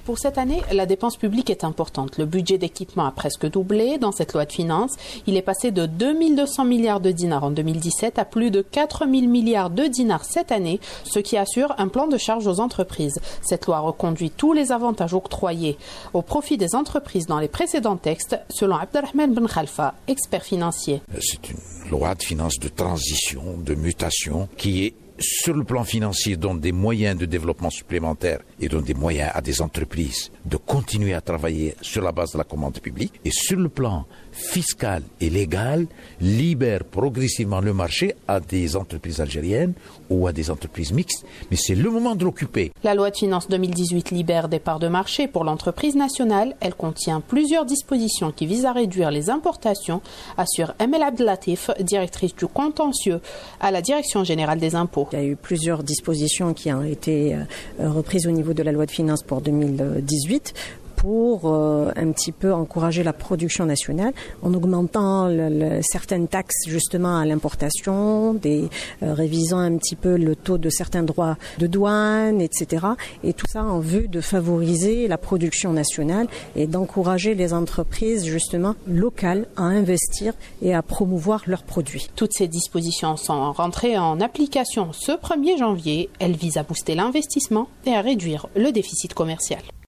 Pour cette année, la dépense publique est importante. Le budget d'équipement a presque doublé dans cette loi de finances. Il est passé de 2200 milliards de dinars en 2017 à plus de 4000 milliards de dinars cette année, ce qui assure un plan de charge aux entreprises. Cette loi reconduit tous les avantages octroyés au profit des entreprises dans les précédents textes, selon Abdelrahman Ben Khalfa, expert financier. C'est une loi de finances de transition, de mutation, qui est sur le plan financier, donne des moyens de développement supplémentaires et donne des moyens à des entreprises de continuer à travailler sur la base de la commande publique. Et sur le plan fiscal et légal, libère progressivement le marché à des entreprises algériennes ou à des entreprises mixtes. Mais c'est le moment de l'occuper. La loi de finances 2018 libère des parts de marché pour l'entreprise nationale. Elle contient plusieurs dispositions qui visent à réduire les importations, assure Emel Abdelatif, directrice du contentieux à la Direction générale des impôts. Il y a eu plusieurs dispositions qui ont été reprises au niveau de la loi de finances pour 2018 pour un petit peu encourager la production nationale en augmentant certaines taxes justement à l'importation, révisant un petit peu le taux de certains droits de douane, etc. Et tout ça en vue de favoriser la production nationale et d'encourager les entreprises justement locales à investir et à promouvoir leurs produits. Toutes ces dispositions sont rentrées en application ce 1er janvier. Elles visent à booster l'investissement et à réduire le déficit commercial.